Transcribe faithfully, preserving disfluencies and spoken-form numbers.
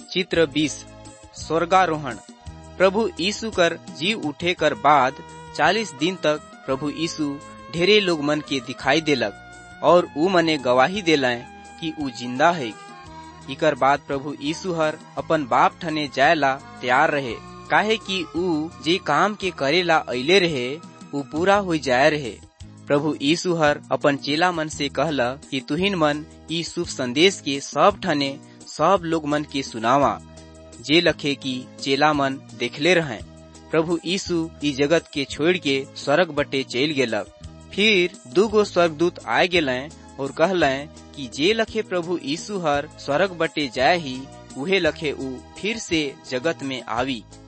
चित्र बीस स्वर्गारोहण। प्रभु यीशु कर जी उठे कर बाद चालीस दिन तक प्रभु यीशु ढेरे लोग मन के दिखाई देलक और ऊ मने गवाही देलें कि ऊ जिंदा है। इकर बाद प्रभु यीशु हर अपन बाप ठने जायला तैयार रहे, काहे कि ऊ जे काम के करेला अइले रहे ऊ पूरा हो जाए रहे। प्रभु यीशु हर अपन चेला मन से कहला कि तुहिन मन ई शुभ संदेश के सब ठने सब लोग मन के सुनावा, जे लखे की चेला मन देखले रहे। प्रभु यीशु ई जगत के छोड़ के स्वर्ग बटे चल गेलक। फिर दूगो स्वर्गदूत आए गेले और कहले कि जे लखे प्रभु यीशु हर स्वर्ग बटे जाए ही उहे लखे ऊ फिर से जगत में आवी।